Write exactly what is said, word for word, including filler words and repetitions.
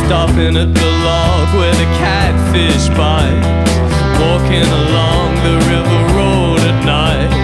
stopping at the log where the catfish bite, walking along the river road at night.